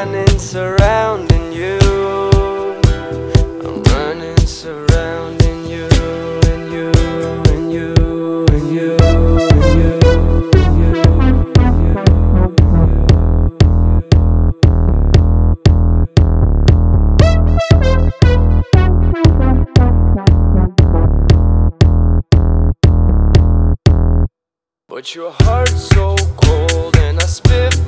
running, surrounding you. I'm running, surrounding you, and you, and you, and you, and you, and you, and you. But your heart's so cold, and I spit